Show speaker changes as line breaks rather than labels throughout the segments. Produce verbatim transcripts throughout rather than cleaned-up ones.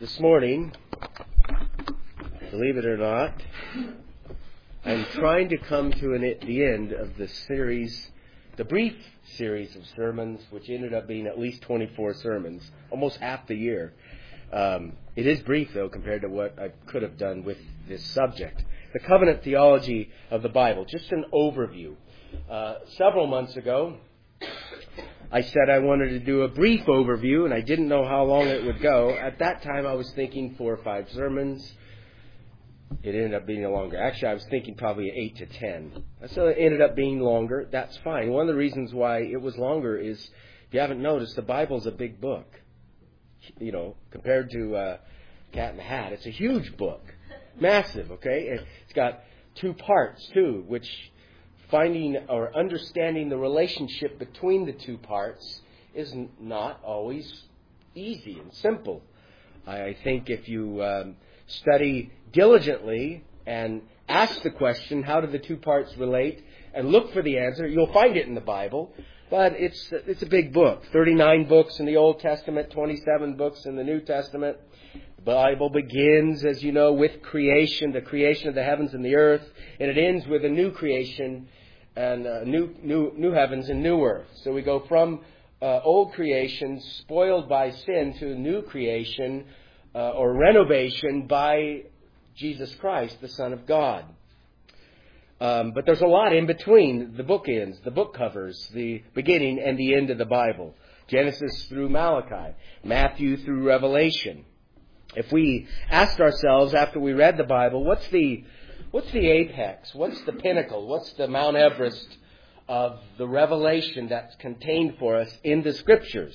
This morning, believe it or not, I'm trying to come to an, the end of the series, the brief series of sermons, which ended up being at least twenty-four sermons, almost half the year. Um, it is brief, though, compared to what I could have done with this subject. The covenant theology of the Bible, just an overview. Uh, several months ago, I said I wanted to do a brief overview, and I didn't know how long it would go. At that time, I was thinking four or five sermons. It ended up being longer. Actually, I was thinking probably eight to ten. So it ended up being longer. That's fine. One of the reasons why it was longer is, if you haven't noticed, the Bible's a big book. You know, compared to uh, Cat in the Hat, it's a huge book. Massive, okay? It's got two parts, too, which finding or understanding the relationship between the two parts is not always easy and simple. I think if you um, study diligently and ask the question, how do the two parts relate, and look for the answer, you'll find it in the Bible. But it's it's a big book. thirty-nine books in the Old Testament, twenty-seven books in the New Testament. The Bible begins, as you know, with creation, the creation of the heavens and the earth, and it ends with a new creation and uh, new new new heavens and new earth. So we go from uh, old creation spoiled by sin to new creation uh, or renovation by Jesus Christ, the Son of God. Um, but there's a lot in between the bookends, the book covers, the beginning and the end of the Bible. Genesis through Malachi, Matthew through Revelation. If we asked ourselves after we read the Bible, what's the what's the apex? What's the pinnacle? What's the Mount Everest of the revelation that's contained for us in the Scriptures?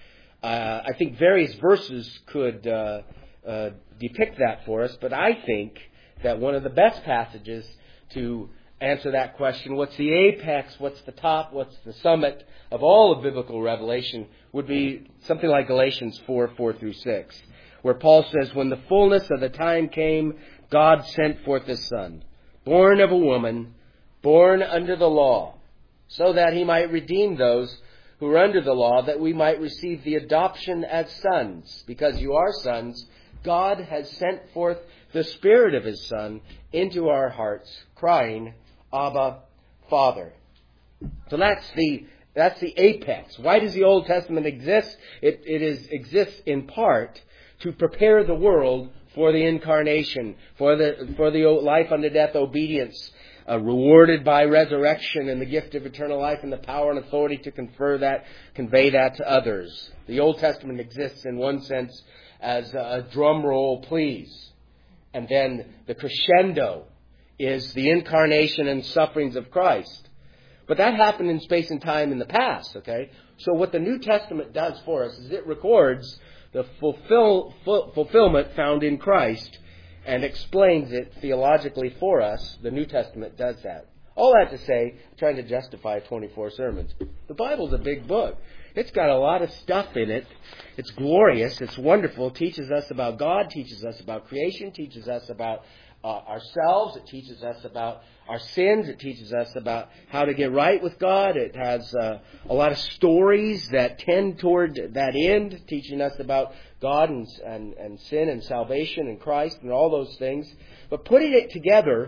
Uh, I think various verses could uh, uh, depict that for us, but I think that one of the best passages to answer that question, what's the apex, what's the top, what's the summit of all of biblical revelation, would be something like Galatians four, four through six, where Paul says, when the fullness of the time came, God sent forth His Son, born of a woman, born under the law, so that He might redeem those who are under the law, that we might receive the adoption as sons. Because you are sons, God has sent forth the Spirit of His Son into our hearts, crying, Abba, Father. So that's the that's the apex. Why does the Old Testament exist? It, it is exists in part to prepare the world for the incarnation, for the for the life unto death obedience, uh, rewarded by resurrection and the gift of eternal life and the power and authority to confer that, convey that to others. The Old Testament exists in one sense as a drum roll, please. And then the crescendo is the incarnation and sufferings of Christ. But that happened in space and time in the past, okay? So what the New Testament does for us is it records the fulfill, full, fulfillment found in Christ and explains it theologically for us. The New Testament does that. All that to say, I'm trying to justify twenty-four sermons. The Bible's a big book. It's got a lot of stuff in it. It's glorious. It's wonderful. It teaches us about God, teaches us about creation, teaches us about uh, ourselves. It teaches us about our sins. It teaches us about how to get right with God. It has uh, a lot of stories that tend toward that end, teaching us about God and, and, and sin and salvation and Christ and all those things. But putting it together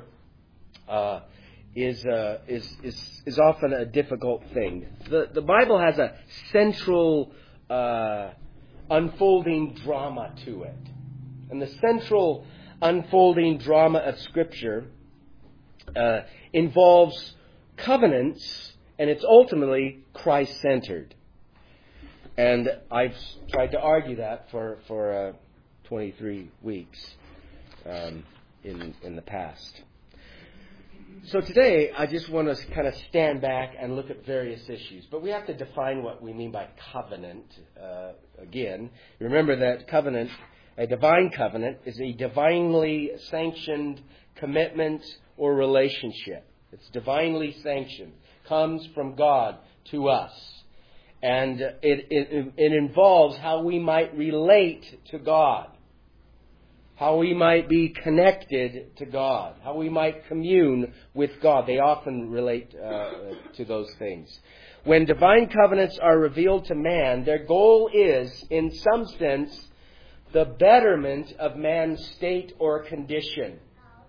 uh, is, uh, is is is often a difficult thing. The the Bible has a central uh, unfolding drama to it, and the central unfolding drama of Scripture uh, involves covenants, and it's ultimately Christ-centered. And I've tried to argue that for for uh, twenty-three weeks um, in in the past. So today, I just want to kind of stand back and look at various issues. But we have to define what we mean by covenant. Uh, again, remember that covenant, a divine covenant, is a divinely sanctioned commitment or relationship. It's divinely sanctioned. Comes from God to us. And it, it, it involves how we might relate to God. How we might be connected to God, how we might commune with God. They often relate uh, to those things. When divine covenants are revealed to man, their goal is, in some sense, the betterment of man's state or condition.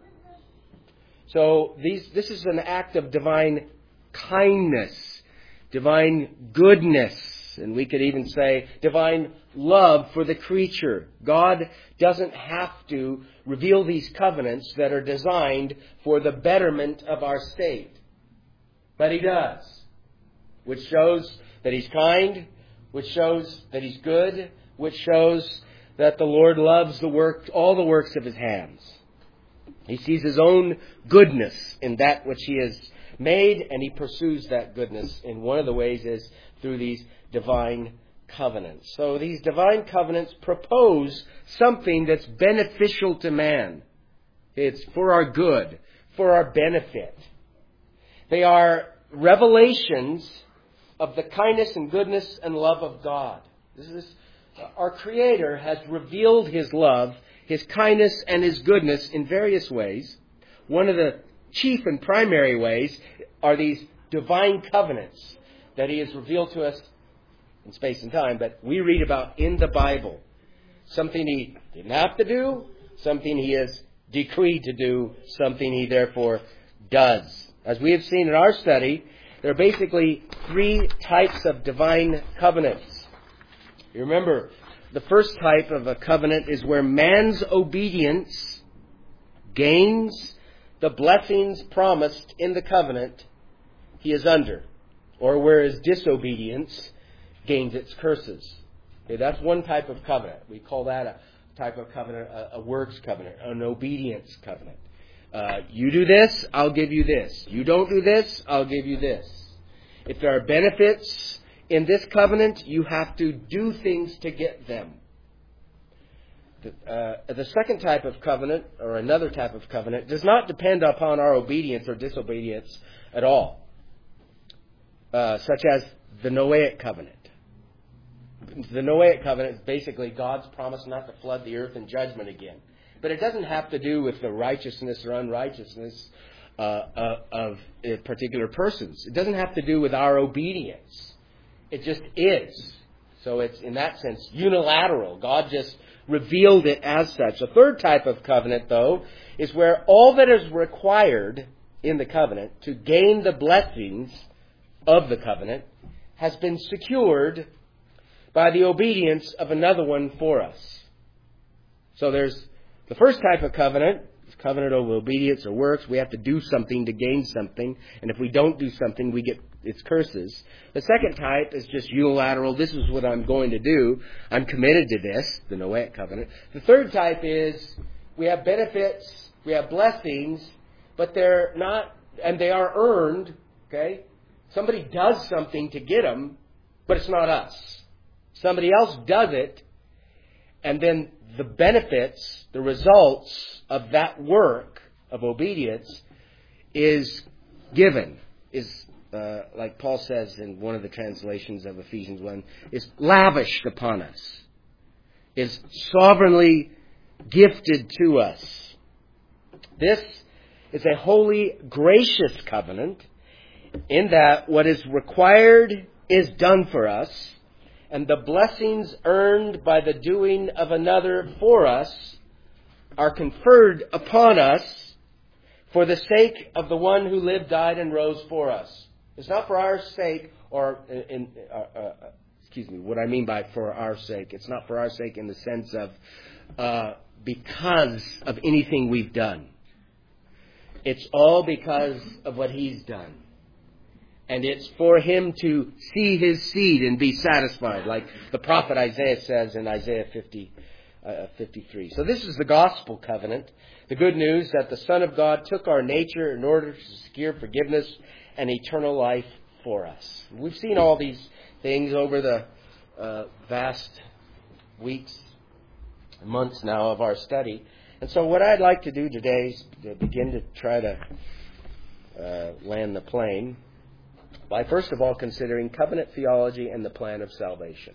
So these, this is an act of divine kindness, divine goodness, and we could even say divine love for the creature. God doesn't have to reveal these covenants that are designed for the betterment of our state. But He does, which shows that He's kind, which shows that He's good, which shows that the Lord loves the work, all the works of His hands. He sees His own goodness in that which He has made, and He pursues that goodness. And one of the ways is through these divine covenants. So these divine covenants propose something that's beneficial to man. It's for our good, for our benefit. They are revelations of the kindness and goodness and love of God. This is our Creator has revealed His love, His kindness, and His goodness in various ways. One of the chief and primary ways are these divine covenants that He has revealed to us in space and time, but we read about in the Bible. Something He didn't have to do, something He has decreed to do, something He therefore does. As we have seen in our study, there are basically three types of divine covenants. You remember, the first type of a covenant is where man's obedience gains the blessings promised in the covenant he is under, or where his disobedience gains its curses. Okay, that's one type of covenant. We call that a type of covenant, a, a works covenant, an obedience covenant. Uh, you do this, I'll give you this. You don't do this, I'll give you this. If there are benefits in this covenant, you have to do things to get them. The, uh, the second type of covenant, or another type of covenant, does not depend upon our obedience or disobedience at all, uh, such as the Noahic covenant. The Noahic covenant is basically God's promise not to flood the earth in judgment again. But it doesn't have to do with the righteousness or unrighteousness uh, uh, of uh, particular persons. It doesn't have to do with our obedience. It just is. So it's, in that sense, unilateral. God just revealed it as such. A third type of covenant, though, is where all that is required in the covenant to gain the blessings of the covenant has been secured by the obedience of another one for us. So there's the first type of covenant, covenant of obedience or works. We have to do something to gain something. And if we don't do something, we get its curses. The second type is just unilateral. This is what I'm going to do. I'm committed to this, the Noahic covenant. The third type is we have benefits, we have blessings, but they're not, and they are earned, okay? Somebody does something to get them, but it's not us. Somebody else does it, and then the benefits, the results of that work of obedience is given, is, uh, like Paul says in one of the translations of Ephesians one, is lavished upon us, is sovereignly gifted to us. This is a holy, gracious covenant in that what is required is done for us, and the blessings earned by the doing of another for us are conferred upon us for the sake of the one who lived, died, and rose for us. It's not for our sake, or, in, in, uh, uh, excuse me, what I mean by for our sake. It's not for our sake in the sense of uh, because of anything we've done. It's all because of what He's done. And it's for Him to see His seed and be satisfied, like the prophet Isaiah says in Isaiah fifty, uh, fifty-three. So this is the gospel covenant. The good news that the Son of God took our nature in order to secure forgiveness and eternal life for us. We've seen all these things over the uh, vast weeks, months now of our study. And so what I'd like to do today is to begin to try to uh, land the plane by first of all considering covenant theology and the plan of salvation.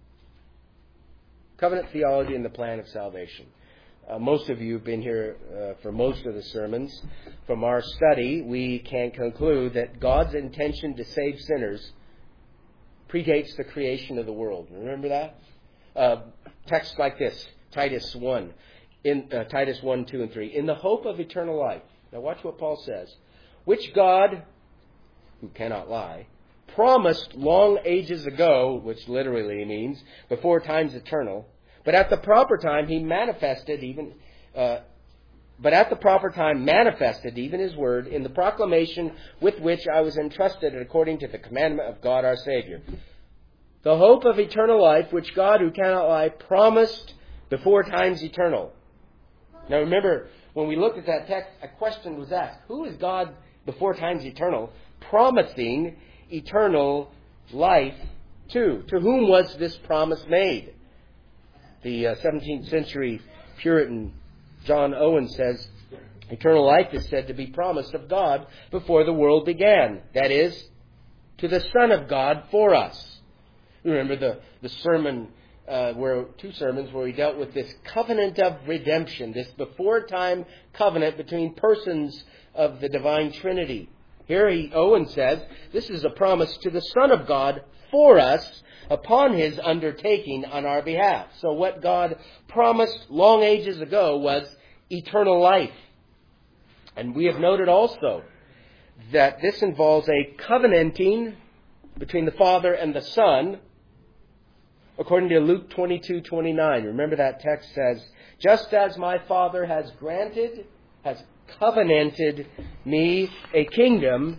Covenant theology and the plan of salvation. Uh, most of you have been here uh, for most of the sermons. From our study, we can conclude that God's intention to save sinners predates the creation of the world. Remember that? Uh, texts like this. Titus one, in uh, Titus one, two, and three. In the hope of eternal life. Now watch what Paul says. Which God, who cannot lie, promised long ages ago, which literally means before time's eternal, but at the proper time he manifested even, uh, but at the proper time manifested even his word in the proclamation with which I was entrusted according to the commandment of God our Savior. The hope of eternal life, which God, who cannot lie, promised before time's eternal. Now remember, when we looked at that text, a question was asked. Who is God before time's eternal promising eternal life to? To whom was this promise made? The uh, seventeenth century Puritan John Owen says, eternal life is said to be promised of God before the world began. That is, to the Son of God for us. Remember the, the sermon, uh, where two sermons where he dealt with this covenant of redemption, this before-time covenant between persons of the divine Trinity. Here he, Owen says, this is a promise to the Son of God for us upon his undertaking on our behalf. So what God promised long ages ago was eternal life. And we have noted also that this involves a covenanting between the Father and the Son, according to Luke twenty-two twenty-nine. Remember that text says, just as my Father has granted, has covenanted me a kingdom,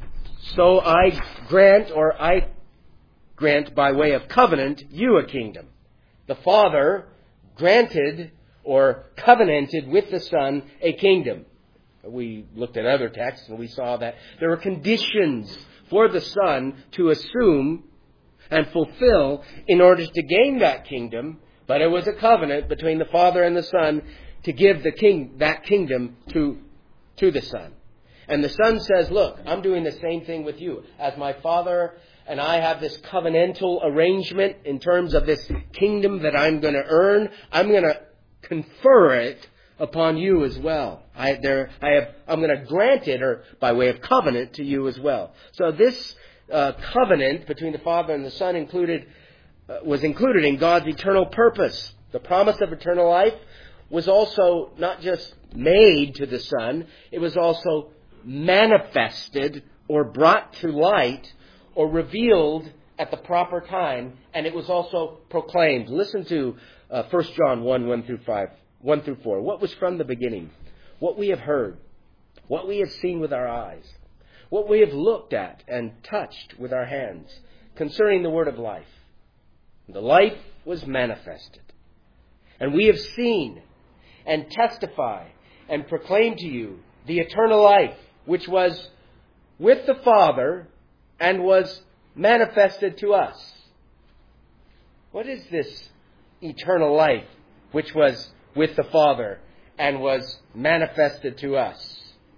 so I grant, or I grant by way of covenant, you a kingdom. The Father granted or covenanted with the Son a kingdom. We looked at other texts and we saw that there were conditions for the Son to assume and fulfill in order to gain that kingdom, but it was a covenant between the Father and the Son to give the king that kingdom to, to the Son. And the Son says, look, I'm doing the same thing with you. As my Father and I have this covenantal arrangement in terms of this kingdom that I'm going to earn, I'm going to confer it upon you as well. I, there, I have, I'm going to grant it, or by way of covenant, to you as well. So this uh, covenant between the Father and the Son included uh, was included in God's eternal purpose. The promise of eternal life was also not just made to the Son, it was also manifested or brought to light or revealed at the proper time, and it was also proclaimed. Listen to uh, First John one, one through five, one through four. What was from the beginning, what we have heard, what we have seen with our eyes, what we have looked at and touched with our hands concerning the word of life. The life was manifested, and we have seen and testify and proclaim to you the eternal life, which was with the Father and was manifested to us. What is this eternal life which was with the Father and was manifested to us?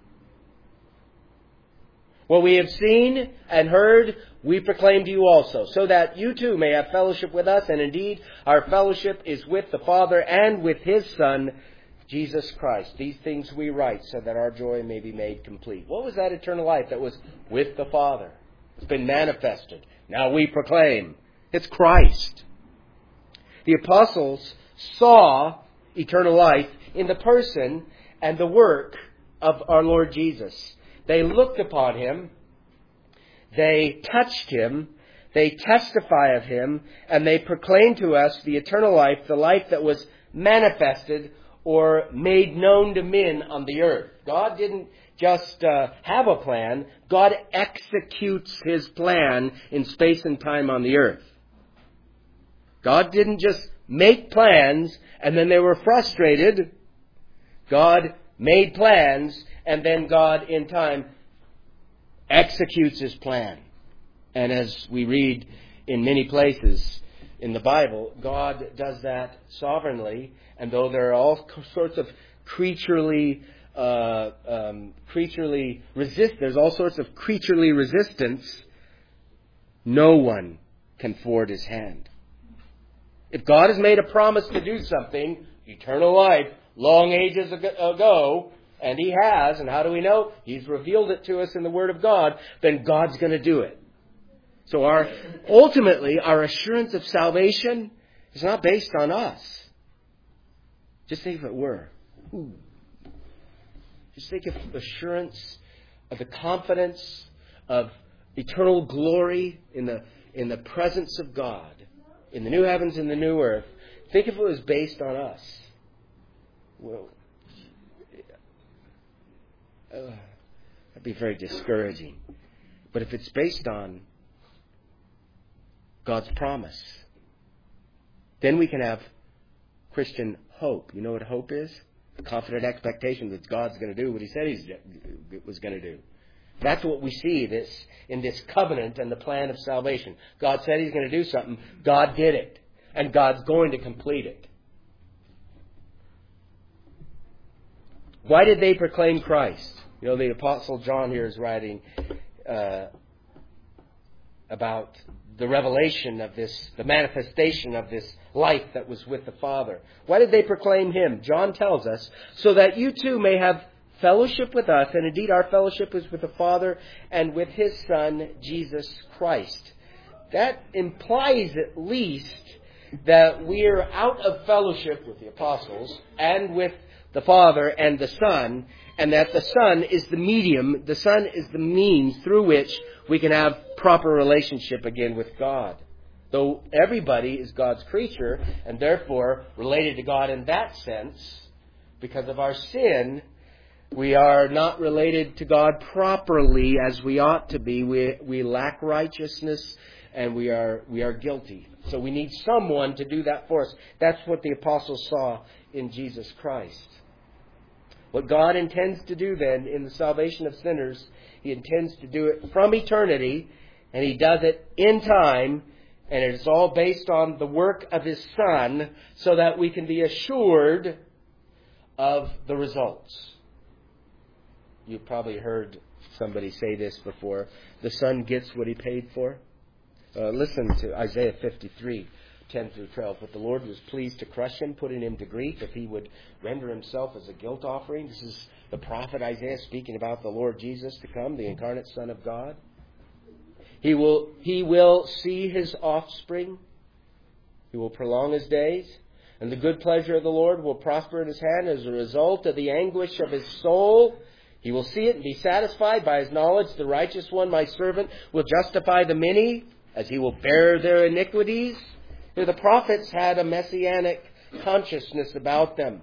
What we have seen and heard, we proclaim to you also, so that you too may have fellowship with us. And indeed, our fellowship is with the Father and with His Son, Jesus Christ. These things we write so that our joy may be made complete. What was that eternal life that was with the Father? It's been manifested. Now we proclaim. It's Christ. The apostles saw eternal life in the person and the work of our Lord Jesus. They looked upon Him, they touched Him, they testify of Him, and they proclaim to us the eternal life, the life that was manifested or made known to men on the earth. God didn't just uh, have a plan. God executes His plan in space and time on the earth. God didn't just make plans and then they were frustrated. God made plans and then God in time executes His plan. And as we read in many places in the Bible, God does that sovereignly. And though there are all sorts of creaturely, uh, um, creaturely resist, there's all sorts of creaturely resistance, no one can thwart His hand. If God has made a promise to do something, eternal life, long ages ago, and He has, and how do we know? He's revealed it to us in the Word of God, then God's going to do it. So our ultimately, our assurance of salvation is not based on us. Just think if it were. Ooh. Just think of the assurance, of the confidence, of eternal glory in the in the presence of God, in the new heavens and the new earth. Think if it was based on us. Well, uh, that'd be very discouraging. But if it's based on God's promise, then we can have Christian hope. You know what hope is? A confident expectation that God's going to do what He said He was going to do. That's what we see this in this covenant and the plan of salvation. God said He's going to do something. God did it. And God's going to complete it. Why did they proclaim Christ? You know, the Apostle John here is writing uh, about the revelation of this, the manifestation of this life that was with the Father. Why did they proclaim Him? John tells us, so that you too may have fellowship with us, and indeed our fellowship is with the Father and with His Son, Jesus Christ. That implies at least that we are out of fellowship with the apostles and with the Father and the Son, and that the Son is the medium, the Son is the means through which we can have proper relationship again with God. Though everybody is God's creature and therefore related to God in that sense, because of our sin, we are not related to God properly as we ought to be. We we lack righteousness and we are we are guilty. So we need someone to do that for us. That's what the apostles saw in Jesus Christ. What God intends to do then in the salvation of sinners, He intends to do it from eternity, and He does it in time, and it is all based on the work of His Son, so that we can be assured of the results. You've probably heard somebody say this before. The Son gets what He paid for. Uh, listen to Isaiah fifty-three, ten through twelve. But the Lord was pleased to crush him, putting him to grief, if he would render himself as a guilt offering. This is the prophet Isaiah speaking about the Lord Jesus to come, the incarnate Son of God. He will, he will see his offspring. He will prolong his days. And the good pleasure of the Lord will prosper in his hand as a result of the anguish of his soul. He will see it and be satisfied by his knowledge. The righteous one, my servant, will justify the many, as he will bear their iniquities. Here the prophets had a messianic consciousness about them.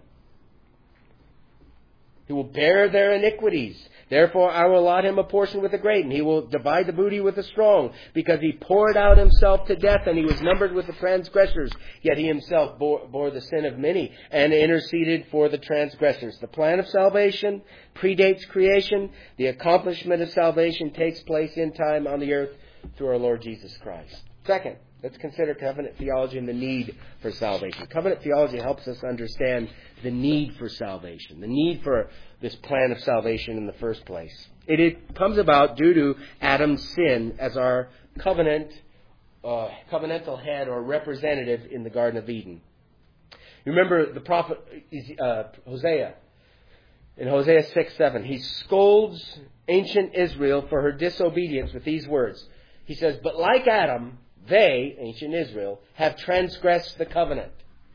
He will bear their iniquities. Therefore I will allot him a portion with the great, and he will divide the booty with the strong, because he poured out himself to death, and he was numbered with the transgressors. Yet he himself bore, bore the sin of many, and interceded for the transgressors. The plan of salvation predates creation. The accomplishment of salvation takes place in time on the earth through our Lord Jesus Christ. Second, let's consider covenant theology and the need for salvation. Covenant theology helps us understand the need for salvation, the need for this plan of salvation in the first place. It, it comes about due to Adam's sin as our covenant, uh, covenantal head or representative in the Garden of Eden. You remember the prophet uh, Hosea. In Hosea six seven, he scolds ancient Israel for her disobedience with these words. He says, but like Adam, they, ancient Israel, have transgressed the covenant.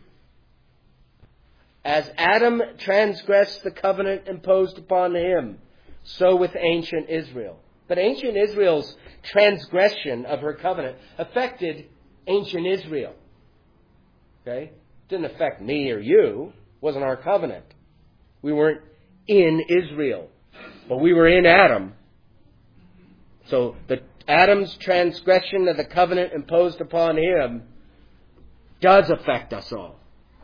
As Adam transgressed the covenant imposed upon him, so with ancient Israel. But ancient Israel's transgression of her covenant affected ancient Israel. Okay? It didn't affect me or you. It wasn't our covenant. We weren't in Israel. But we were in Adam. So the Adam's transgression of the covenant imposed upon him does affect us all.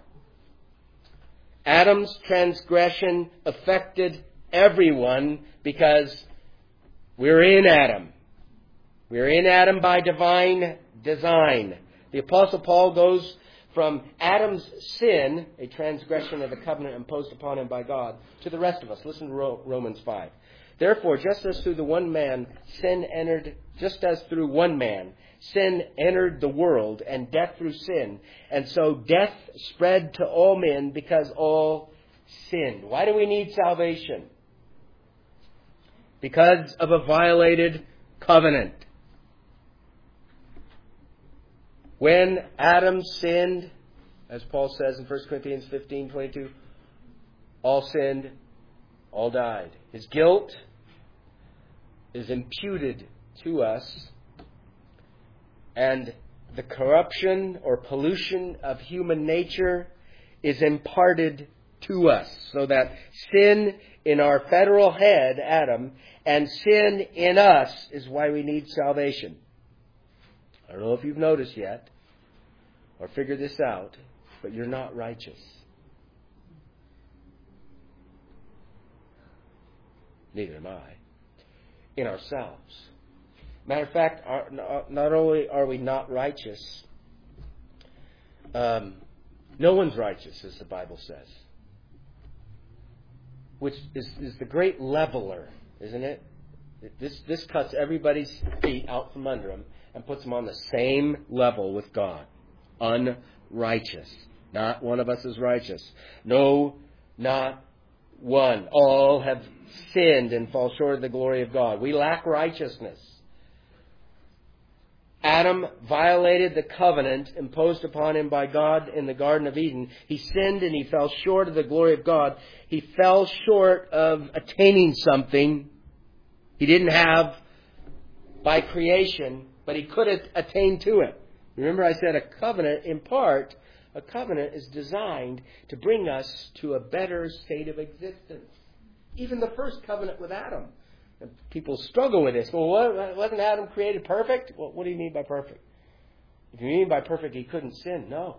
Adam's transgression affected everyone because we're in Adam. We're in Adam by divine design. The Apostle Paul goes from Adam's sin, a transgression of the covenant imposed upon him by God, to the rest of us. Listen to Romans five. Therefore, just as through the one man sin entered, just as through one man sin entered the world, and death through sin, and so death spread to all men because all sinned. Why do we need salvation? Because of a violated covenant. When Adam sinned, as Paul says in First Corinthians fifteen twenty-two, all sinned, all died. His guilt is imputed to us, and the corruption or pollution of human nature is imparted to us, so that sin in our federal head, Adam, and sin in us is why we need salvation. I don't know if you've noticed yet or figured this out, but you're not righteous. Neither am I. In ourselves. Matter of fact, our, not only are we not righteous, um, no one's righteous, as the Bible says. Which is, is the great leveler, isn't it? This, this cuts everybody's feet out from under them and puts them on the same level with God. Unrighteous. Not one of us is righteous. No, not one. All have sinned and fall short of the glory of God. We lack righteousness. Adam violated the covenant imposed upon him by God in the Garden of Eden. He sinned and he fell short of the glory of God. He fell short of attaining something he didn't have by creation, but he could attain to it. Remember I said a covenant, in part, a covenant is designed to bring us to a better state of existence. Even the first covenant with Adam. And people struggle with this. Well, wasn't Adam created perfect? Well, what do you mean by perfect? If you mean by perfect he couldn't sin, no.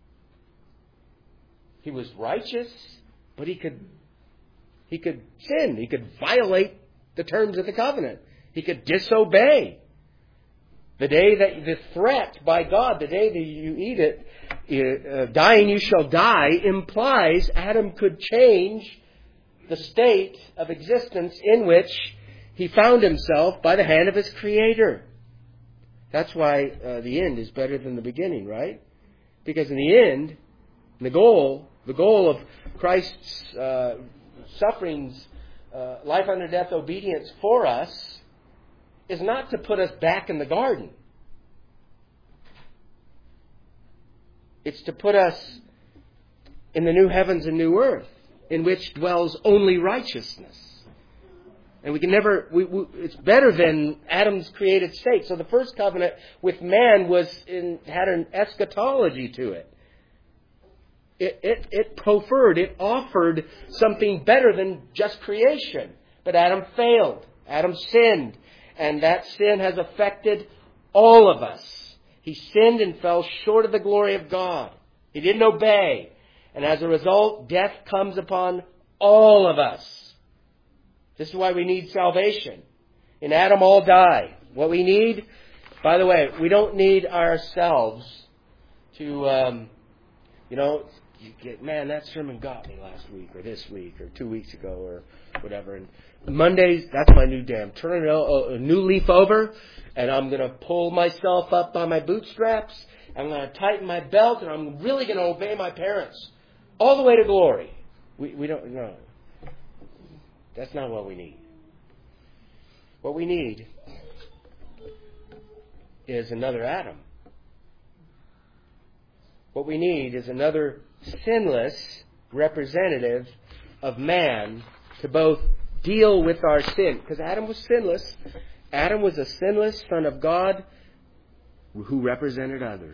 He was righteous, but he could he could sin. He could violate the terms of the covenant. He could disobey. The day that the threat by God, the day that you eat it, uh, dying you shall die, implies Adam could change the state of existence in which he found himself by the hand of his Creator. That's why uh, the end is better than the beginning, right? Because in the end, the goal, the goal of Christ's uh, sufferings, uh, life under death obedience for us, is not to put us back in the garden. It's to put us in the new heavens and new earth, in which dwells only righteousness. And we can never, we, we, it's better than Adam's created state. So the first covenant with man was in, had an eschatology to it. It, it. it proffered, it offered something better than just creation. But Adam failed. Adam sinned. And that sin has affected all of us. He sinned and fell short of the glory of God. He didn't obey. And as a result, death comes upon all of us. This is why we need salvation. In Adam, all die. What we need, by the way, we don't need ourselves to, um, you know, you get, man, that sermon got me last week or this week or two weeks ago or whatever. And Mondays, that's my new day. I'm turning a, a new leaf over, and I'm going to pull myself up by my bootstraps. I'm going to tighten my belt, and I'm really going to obey my parents all the way to glory. We, we don't know. That's not what we need. What we need is another Adam. What we need is another sinless representative of man to both deal with our sin. Because Adam was sinless. Adam was a sinless Son of God who represented others.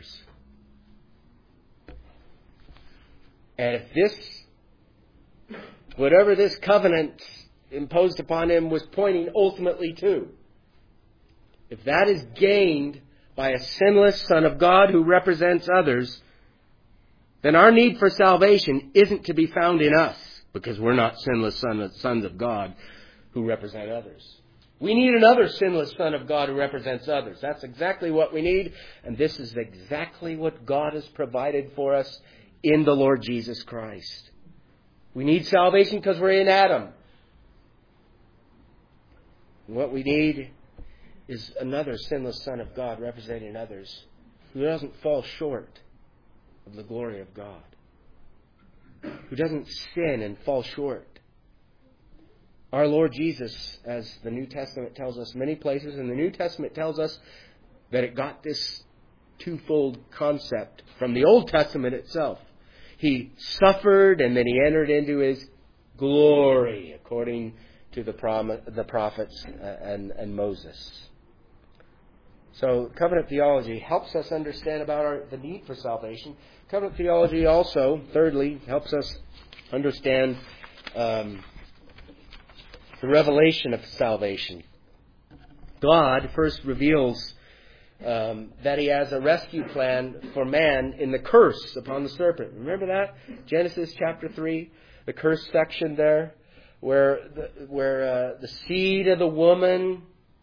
And if this, whatever this covenant imposed upon him was pointing ultimately to, if that is gained by a sinless Son of God who represents others, then our need for salvation isn't to be found in us, because we're not sinless sons of God who represent others. We need another sinless Son of God who represents others. That's exactly what we need, and this is exactly what God has provided for us in the Lord Jesus Christ. We need salvation because we're in Adam. And what we need is another sinless Son of God representing others who doesn't fall short of the glory of God, who doesn't sin and fall short. Our Lord Jesus, as the New Testament tells us many places, and the New Testament tells us that it got this twofold concept from the Old Testament itself. He suffered and then He entered into His glory, according to the, prom- the prophets and, and Moses. So covenant theology helps us understand about our, the need for salvation. Covenant theology also, thirdly, helps us understand um, the revelation of salvation. God first reveals um, that He has a rescue plan for man in the curse upon the serpent. Remember that? Genesis chapter three, the curse section there, where the, where uh, the seed of the woman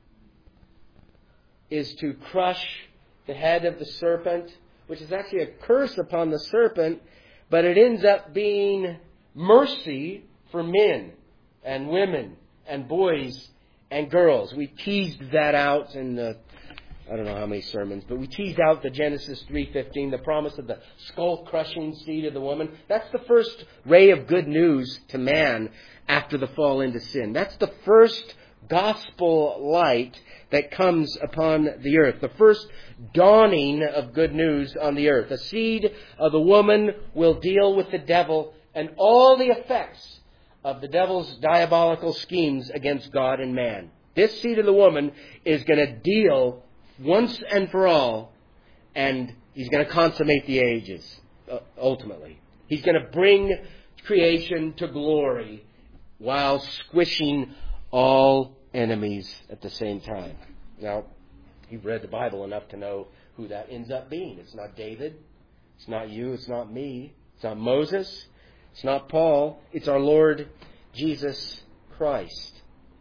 is to crush the head of the serpent, which is actually a curse upon the serpent, but it ends up being mercy for men and women and boys and girls. We teased that out in the, I don't know how many sermons, but we teased out the Genesis three fifteen, the promise of the skull-crushing seed of the woman. That's the first ray of good news to man after the fall into sin. That's the first gospel light that comes upon the earth. The first dawning of good news on the earth. The seed of the woman will deal with the devil and all the effects of the devil's diabolical schemes against God and man. This seed of the woman is going to deal once and for all, and he's going to consummate the ages, uh, ultimately. He's going to bring creation to glory while squishing all enemies at the same time. Now, you've read the Bible enough to know who that ends up being. It's not David. It's not you. It's not me. It's not Moses. It's not Paul. It's our Lord Jesus Christ.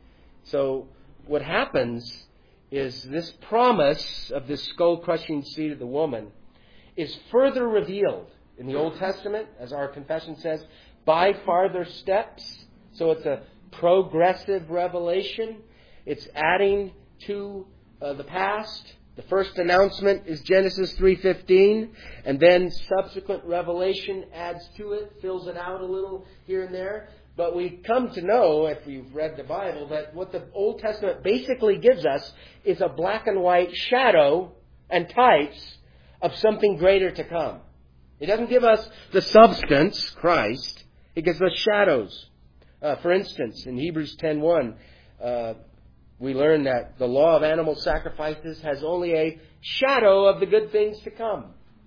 So what happens is this promise of this skull-crushing seed of the woman is further revealed in the Old Testament, as our confession says, by farther steps. So it's a progressive revelation. It's adding to uh, the past. The first announcement is Genesis three fifteen, and then subsequent revelation adds to it, fills it out a little here and there. But we come to know, if we've read the Bible, that what the Old Testament basically gives us is a black and white shadow and types of something greater to come. It doesn't give us the substance, Christ. It gives us shadows. Uh, for instance, in Hebrews ten one, uh, we learn that the law of animal sacrifices has only a shadow of the good things to come.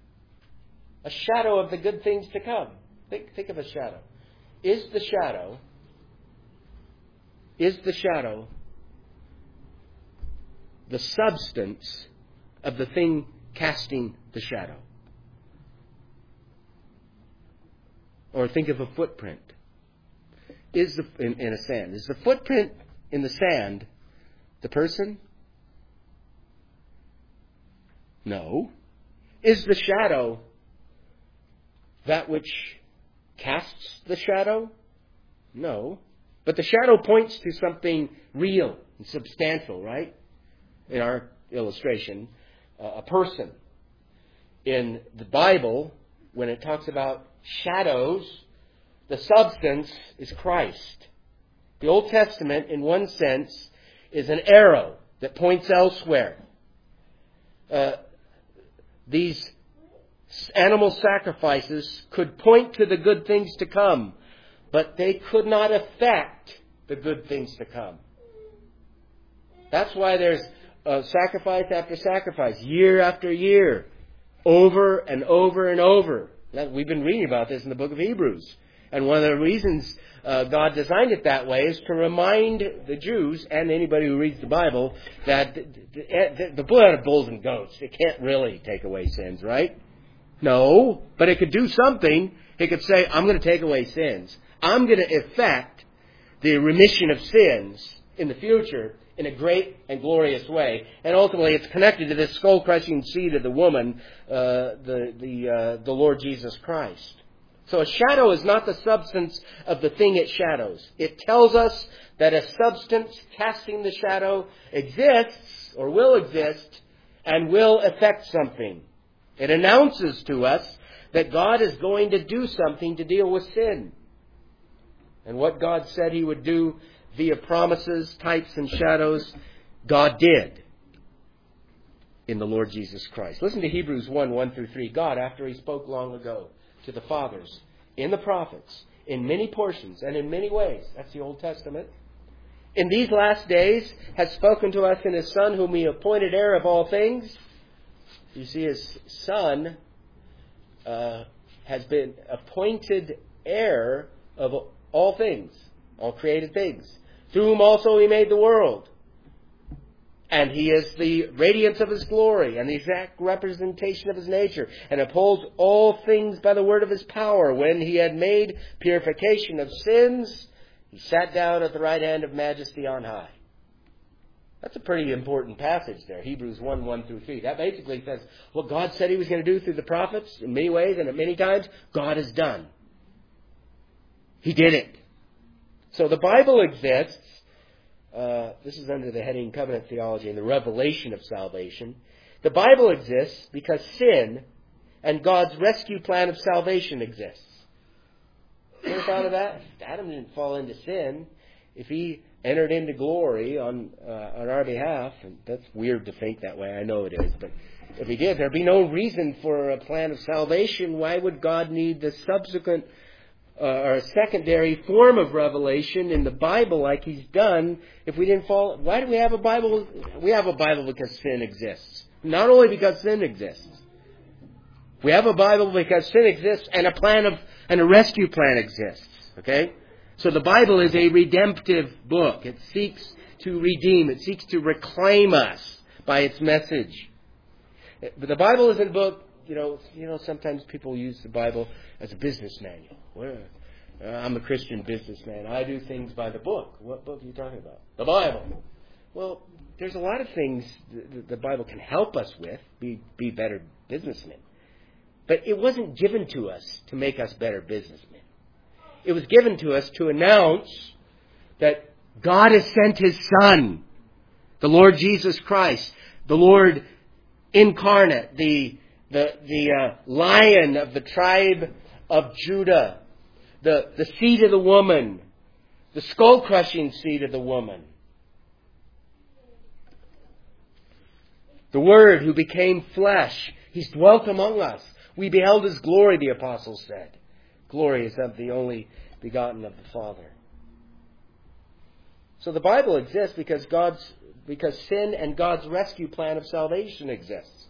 A shadow of the good things to come. Think, think of a shadow. Is the shadow, is the shadow the substance of the thing casting the shadow? Or think of a footprint. Is the in, in a sand. Is the footprint in the sand the person? No. Is the shadow that which casts the shadow? No. But the shadow points to something real and substantial, right? In our illustration, uh, a person. In the Bible, when it talks about shadows, the substance is Christ. The Old Testament, in one sense, is an arrow that points elsewhere. Uh, these animal sacrifices could point to the good things to come, but they could not affect the good things to come. That's why there's uh, sacrifice after sacrifice, year after year, over and over and over. We've been reading about this in the book of Hebrews. And one of the reasons uh, God designed it that way is to remind the Jews and anybody who reads the Bible that the, the, the blood of bulls and goats, it can't really take away sins, right? No, but it could do something. It could say, I'm going to take away sins. I'm going to effect the remission of sins in the future in a great and glorious way. And ultimately, it's connected to this skull-crushing seed of the woman, uh, the the uh, the Lord Jesus Christ. So a shadow is not the substance of the thing it shadows. It tells us that a substance casting the shadow exists or will exist and will affect something. It announces to us that God is going to do something to deal with sin. And what God said He would do via promises, types, and shadows, God did in the Lord Jesus Christ. Listen to Hebrews one, one through three. God, after He spoke long ago to the fathers in the prophets in many portions and in many ways. That's the Old Testament. In these last days has spoken to us in His Son, whom He appointed heir of all things. You see, His Son uh, has been appointed heir of all things, all created things, through whom also He made the world. And He is the radiance of His glory and the exact representation of His nature, and upholds all things by the word of His power. When He had made purification of sins, He sat down at the right hand of Majesty on high. That's a pretty important passage there, Hebrews one, one through three. That basically says what God said He was going to do through the prophets in many ways and at many times, God has done. He did it. So the Bible exists. Uh, this is under the heading Covenant Theology and the Revelation of Salvation. The Bible exists because sin and God's rescue plan of salvation exists. You ever thought of that? If Adam didn't fall into sin, if he entered into glory on uh, on our behalf, and that's weird to think that way, I know it is, but if he did, there'd be no reason for a plan of salvation. Why would God need the subsequent uh, or secondary form of revelation in the Bible like He's done if we didn't fall? Why do we have a Bible? We have a Bible because sin exists. Not only because sin exists. We have a Bible because sin exists and a plan of and a rescue plan exists. Okay? So the Bible is a redemptive book. It seeks to redeem. It seeks to reclaim us by its message. But the Bible isn't a book, you know, you know, sometimes people use the Bible as a business manual. Well, uh, I'm a Christian businessman. I do things by the book. What book are you talking about? The Bible. Well, there's a lot of things that the Bible can help us with, be, be better businessmen. But it wasn't given to us to make us better businessmen. It was given to us to announce that God has sent His Son, the Lord Jesus Christ, the Lord incarnate, the the the uh, Lion of the tribe of Judah, the, the seed of the woman, the skull-crushing seed of the woman. The Word who became flesh. He's dwelt among us. We beheld His glory, the apostles said. Glory is of the only begotten of the Father. So the Bible exists because God's because sin and God's rescue plan of salvation exists.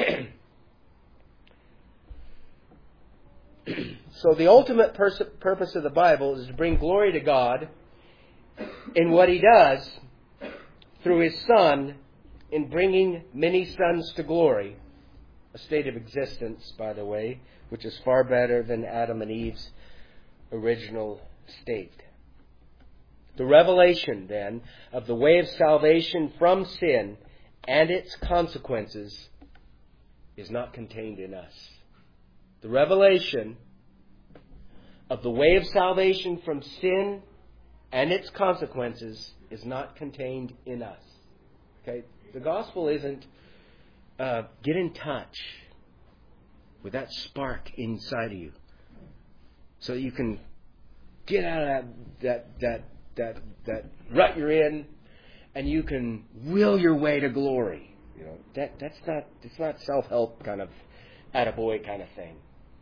So the ultimate pers- purpose of the Bible is to bring glory to God in what He does through His Son in bringing many sons to glory. A state of existence, by the way, which is far better than Adam and Eve's original state. The revelation, then, of the way of salvation from sin and its consequences is not contained in us. The revelation of the way of salvation from sin and its consequences is not contained in us. Okay? The gospel isn't uh, get in touch with that spark inside of you so you can get out of that that that that, that rut you're in and you can will your way to glory. You know, that that's not it's not self-help kind of attaboy kind of thing.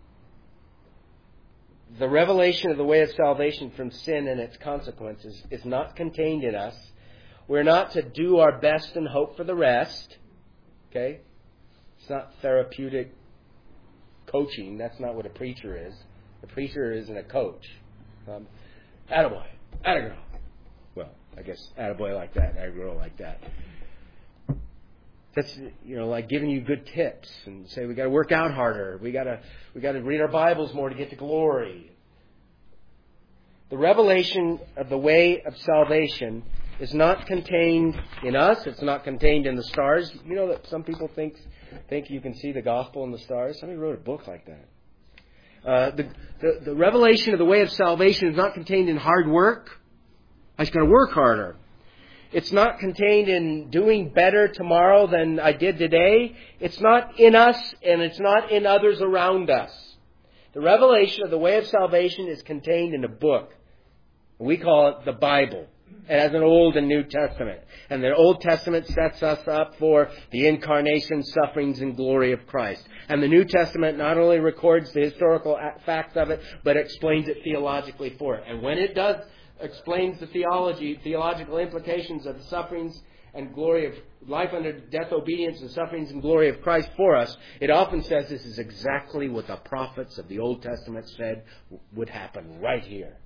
The revelation of the way of salvation from sin and its consequences is not contained in us. We're not to do our best and hope for the rest. Okay? It's not therapeutic coaching. That's not what a preacher is. A preacher isn't a coach. Um, attaboy. Attagirl. Well, I guess attaboy like that, attagirl like that. That's, you know, like giving you good tips and say we got to work out harder. We got to we got to read our Bibles more to get to glory. The revelation of the way of salvation is not contained in us. It's not contained in the stars. You know that some people think think you can see the gospel in the stars. Somebody wrote a book like that. Uh, the, the the revelation of the way of salvation is not contained in hard work. I just got to work harder. It's not contained in doing better tomorrow than I did today. It's not in us, and it's not in others around us. The revelation of the way of salvation is contained in a book. We call it the Bible. It has an Old and New Testament. And the Old Testament sets us up for the incarnation, sufferings, and glory of Christ. And the New Testament not only records the historical facts of it, but explains it theologically for it. And when it does, explains the theology, theological implications of the sufferings and glory of life under death, obedience, and sufferings and glory of Christ for us, it often says this is exactly what the prophets of the Old Testament said would happen right here.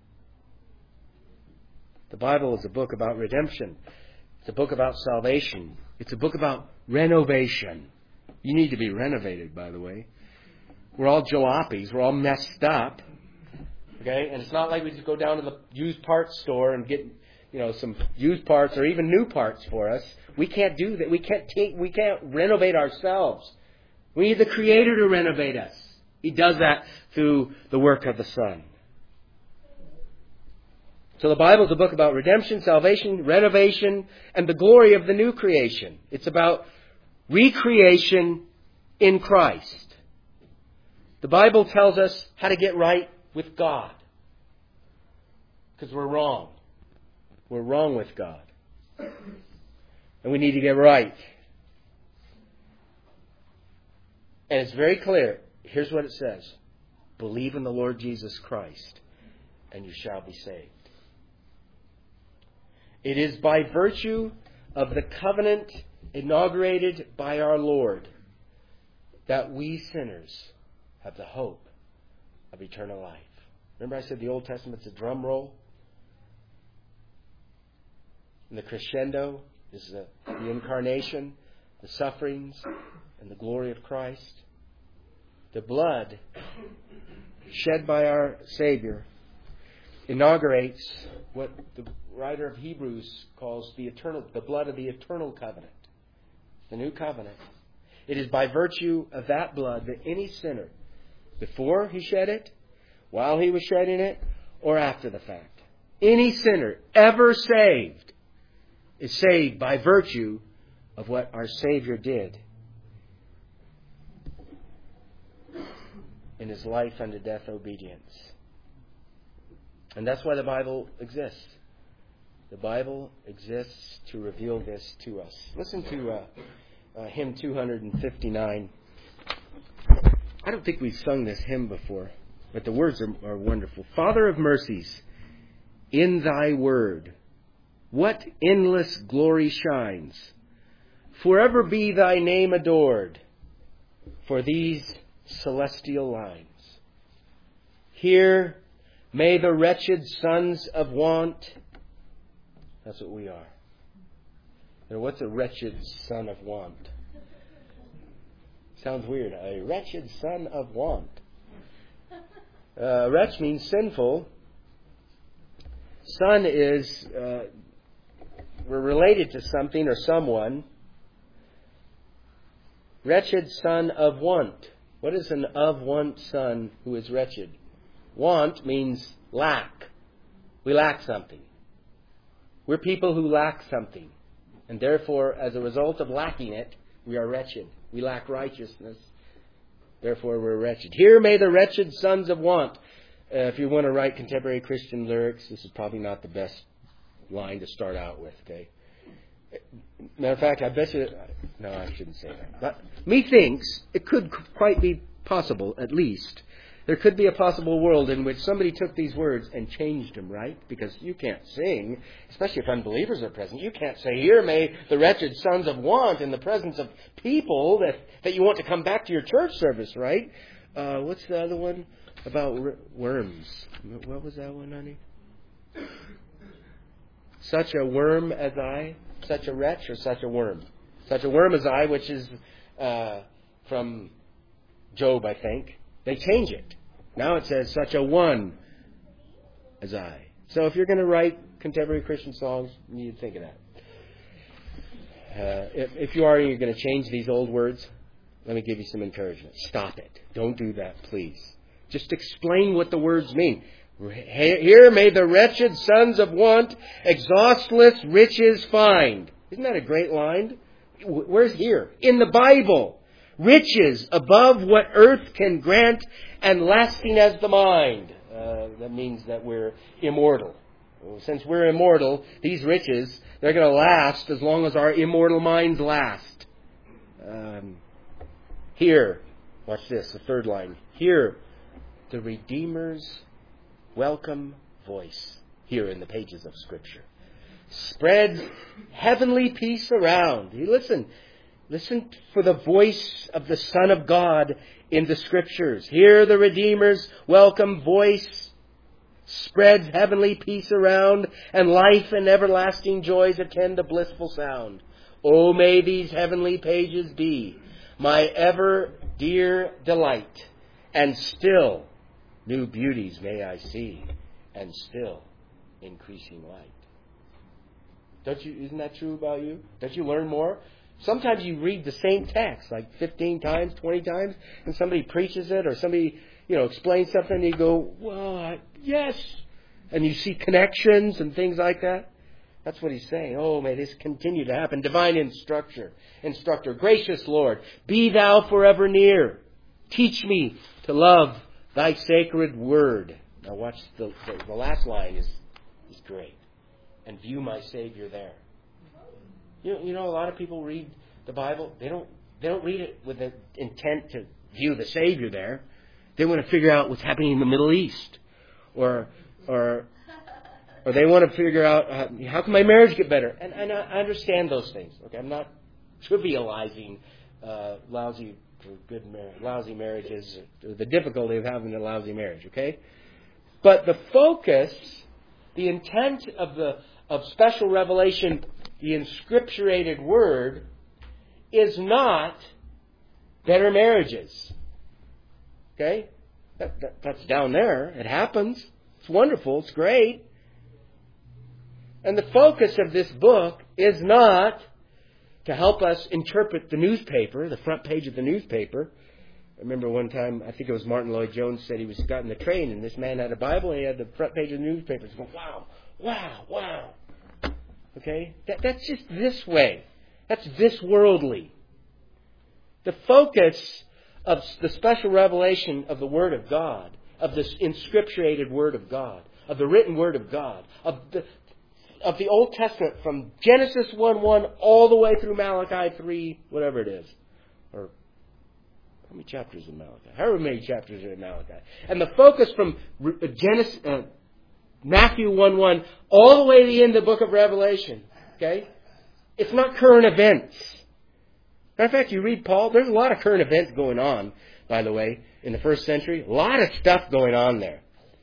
The Bible is a book about redemption. It's a book about salvation. It's a book about renovation. You need to be renovated, by the way. We're all jalopies. We're all messed up. Okay? And it's not like we just go down to the used parts store and get, you know, some used parts or even new parts for us. We can't do that. We can't take, we can't renovate ourselves. We need the Creator to renovate us. He does that through the work of the Son. So the Bible is a book about redemption, salvation, renovation, and the glory of the new creation. It's about recreation in Christ. The Bible tells us how to get right with God. Because we're wrong. We're wrong with God. And we need to get right. And it's very clear. Here's what it says. Believe in the Lord Jesus Christ, and you shall be saved. It is by virtue of the covenant inaugurated by our Lord that we sinners have the hope of eternal life. Remember I said the Old Testament's a drum roll? And the crescendo is the, the incarnation, the sufferings, and the glory of Christ. The blood shed by our Savior inaugurates what the writer of Hebrews calls the eternal, the blood of the eternal covenant, the new covenant. It is by virtue of that blood that any sinner, before he shed it, while he was shedding it, or after the fact, any sinner ever saved is saved by virtue of what our Savior did in His life unto death obedience. And that's why the Bible exists. The Bible exists to reveal this to us. Listen to uh, uh, hymn two fifty-nine. I don't think we've sung this hymn before, but the words are, are wonderful. Father of mercies, in Thy word, what endless glory shines. Forever be Thy name adored for these celestial lines. Here may the wretched sons of want, that's what we are. Now, what's a wretched son of want? Sounds weird. A wretched son of want. Uh, wretch means sinful. Son is, uh, we're related to something or someone. Wretched son of want. What is an of want son who is wretched? Want means lack. We lack something. We're people who lack something. And therefore, as a result of lacking it, we are wretched. We lack righteousness. Therefore, we're wretched. Here may the wretched sons of want. Uh, if you want to write contemporary Christian lyrics, this is probably not the best line to start out with, okay? Matter of fact, I bet you... No, I shouldn't say that. But methinks it could quite be possible, at least. There could be a possible world in which somebody took these words and changed them, right? Because you can't sing, especially if unbelievers are present. You can't say, here may the wretched sons of want in the presence of people that, that you want to come back to your church service, right? Uh, what's the other one? About worms. What was that one, honey? Such a worm as I? Such a wretch or such a worm? Such a worm as I, which is uh, from Job, I think. They change it. Now it says, such a one as I. So if you're going to write contemporary Christian songs, you need to think of that. Uh, if, if you are and you're going to change these old words, let me give you some encouragement. Stop it. Don't do that, please. Just explain what the words mean. Here may the wretched sons of want exhaustless riches find. Isn't that a great line? Where's here? In the Bible. Riches above what earth can grant and lasting as the mind. Uh, that means that we're immortal. Since we're immortal, these riches, they're going to last as long as our immortal minds last. Um, here, watch this, the third line. Hear the Redeemer's welcome voice here in the pages of Scripture. Spreads heavenly peace around. You listen. Listen for the voice of the Son of God in the Scriptures. Hear the Redeemer's welcome voice. Spreads heavenly peace around, and life and everlasting joys attend the blissful sound. Oh, may these heavenly pages be my ever dear delight, and still new beauties may I see, and still increasing light. Don't you? Isn't that true about you? Don't you learn more? Sometimes you read the same text like fifteen times, twenty times, and somebody preaches it, or somebody, you know, explains something, and you go, well, yes. And you see connections and things like that. That's what he's saying. Oh, may this continue to happen. Divine instructor, instructor, gracious Lord, be thou forever near. Teach me to love thy sacred word. Now watch, the, the, the last line is, is great. And view my Savior there. You, you know, a lot of people read the Bible. They don't, they don't read it with the intent to view the Savior there. They want to figure out what's happening in the Middle East. Or, or, or they want to figure out uh, how can my marriage get better. And, and I understand those things. Okay, I'm not trivializing uh, lousy, good, mar- lousy marriages, or the difficulty of having a lousy marriage. Okay, but the focus, the intent of the of special revelation, the inscripturated word, is not better marriages. Okay? That, that, that's down there. It happens. It's wonderful. It's great. And the focus of this book is not to help us interpret the newspaper, the front page of the newspaper. I remember one time, I think it was Martin Lloyd-Jones said he was got in the train, and this man had a Bible, and he had the front page of the newspaper. He's going, wow, wow, wow. Okay? That, that's just this way. That's this worldly. The focus of the special revelation of the Word of God, of this inscripturated Word of God, of the written Word of God, of the of the Old Testament from Genesis one one all the way through Malachi three, whatever it is. Or how many chapters in Malachi? However many chapters are in Malachi. And the focus from Genesis, uh, Matthew one one all the way to the end of the book of Revelation. Okay? It's not current events. Matter of fact, you read Paul, there's a lot of current events going on, by the way, in the first century. A lot of stuff going on there.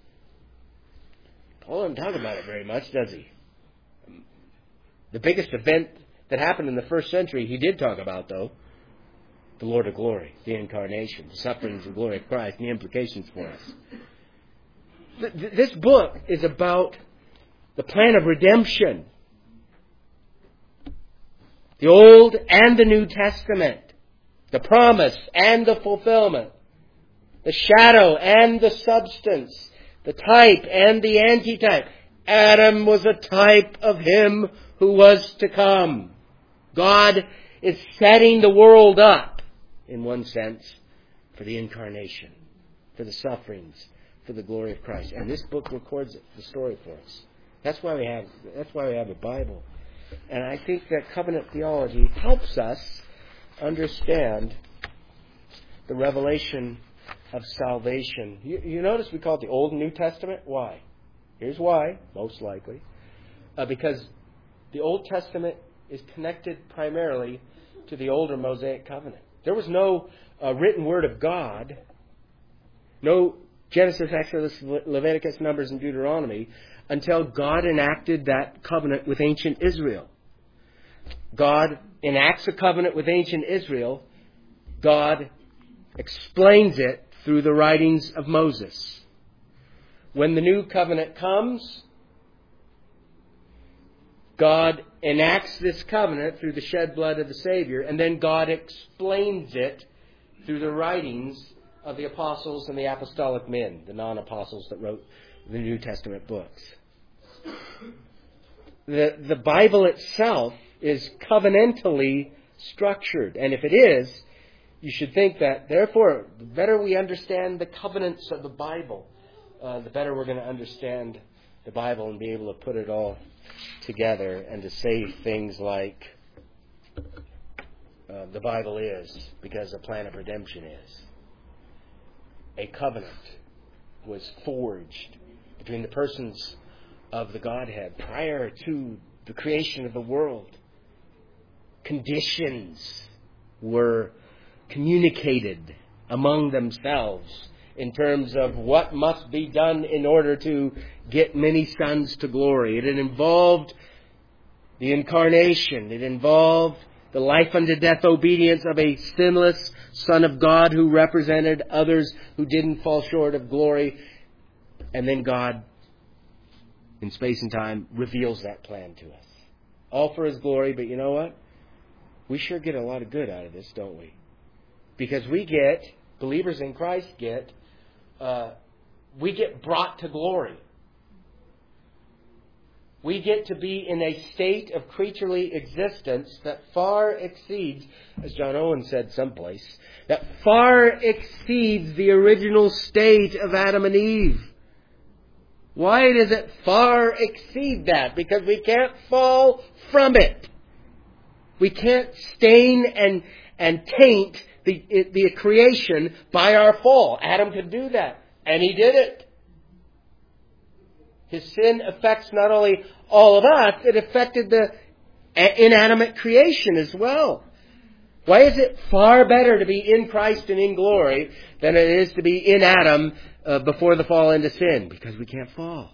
Paul doesn't talk about it very much, does he? The biggest event that happened in the first century, he did talk about, though. The Lord of glory, the incarnation, the sufferings and glory of Christ, and the implications for us. This book is about the plan of redemption. The Old and the New Testament. The promise and the fulfillment. The shadow and the substance. The type and the antitype. Adam was a type of him who was to come. God is setting the world up, in one sense, for the incarnation, for the sufferings, for the glory of Christ. And this book records the story for us. That's why we have, that's why we have a Bible. And I think that covenant theology helps us understand the revelation of salvation. You, you notice we call it the Old and New Testament? Why? Here's why, most likely. Uh, because the Old Testament is connected primarily to the older Mosaic covenant. There was no uh, written word of God, no Genesis, Exodus, Leviticus, Numbers, and Deuteronomy, until God enacted that covenant with ancient Israel. God enacts a covenant with ancient Israel. God explains it through the writings of Moses. When the new covenant comes, God enacts this covenant through the shed blood of the Savior, and then God explains it through the writings of the apostles and the apostolic men, the non-apostles that wrote the New Testament books. The, the Bible itself is covenantally structured. And if it is, you should think that, therefore, the better we understand the covenants of the Bible, uh, the better we're going to understand the Bible and be able to put it all together and to say things like uh, the Bible is because the plan of redemption is. A covenant was forged between the persons of the Godhead prior to the creation of the world. Conditions were communicated among themselves in terms of what must be done in order to get many sons to glory. It involved the incarnation. It involved the life unto death obedience of a sinless Son of God who represented others who didn't fall short of glory. And then God, in space and time, reveals that plan to us. All for His glory, but you know what? We sure get a lot of good out of this, don't we? Because we get, believers in Christ get, uh, we get brought to glory. We get to be in a state of creaturely existence that far exceeds, as John Owen said someplace, that far exceeds the original state of Adam and Eve. Why does it far exceed that? Because we can't fall from it. We can't stain and, and taint the, the creation by our fall. Adam could do that, and he did it. His sin affects not only all of us, it affected the inanimate creation as well. Why is it far better to be in Christ and in glory than it is to be in Adam uh, before the fall into sin? Because we can't fall.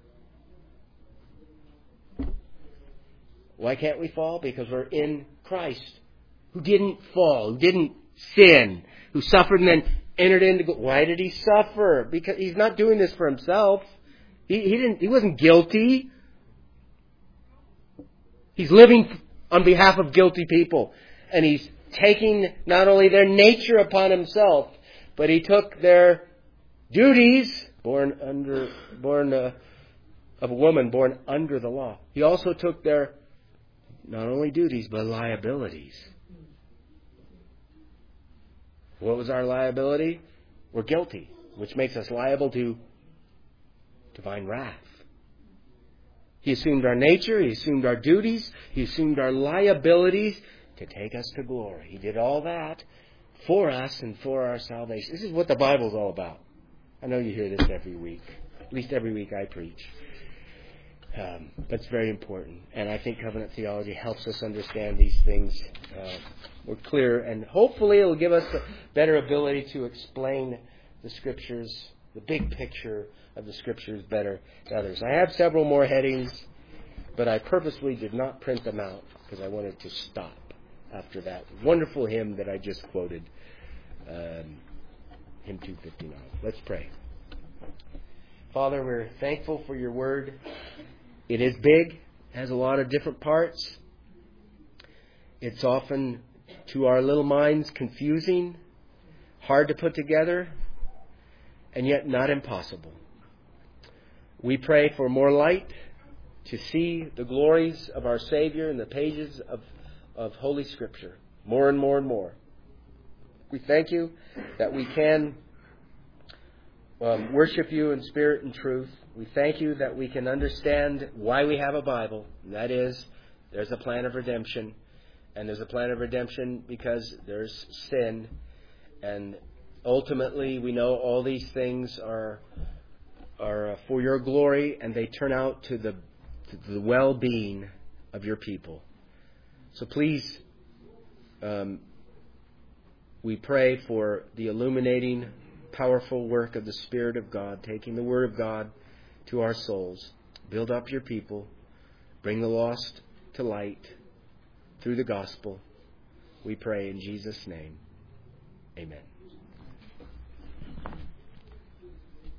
Why can't we fall? Because we're in Christ, who didn't fall, who didn't sin, who suffered and then entered into... Why did He suffer? Because He's not doing this for Himself. He, he didn't. He wasn't guilty. He's living on behalf of guilty people. And He's taking not only their nature upon Himself, but He took their duties, born under, born uh, of a woman, born under the law. He also took their not only duties, but liabilities. What was our liability? We're guilty, which makes us liable to divine wrath. He assumed our nature, He assumed our duties, He assumed our liabilities to take us to glory. He did all that for us and for our salvation. This is what the Bible's all about. I know you hear this every week. At least every week I preach. Um, but it's very important. And I think covenant theology helps us understand these things uh, more clear. And hopefully it will give us a better ability to explain the Scriptures, the big picture of the Scriptures better to others. I have several more headings, but I purposely did not print them out because I wanted to stop after that wonderful hymn that I just quoted, um, hymn two fifty-nine. Let's pray. Father, we're thankful for your word. It is big, has a lot of different parts. It's often, to our little minds, confusing, hard to put together, and yet not impossible. We pray for more light to see the glories of our Savior in the pages of, of Holy Scripture, more and more and more. We thank you that we can um, worship you in spirit and truth. We thank you that we can understand why we have a Bible, and that is, there's a plan of redemption, and there's a plan of redemption because there's sin, and ultimately we know all these things are are for your glory, and they turn out to the to the well-being of your people. So please, um, we pray for the illuminating, powerful work of the Spirit of God, taking the Word of God to our souls. Build up your people. Bring the lost to light through the gospel. We pray in Jesus' name. Amen.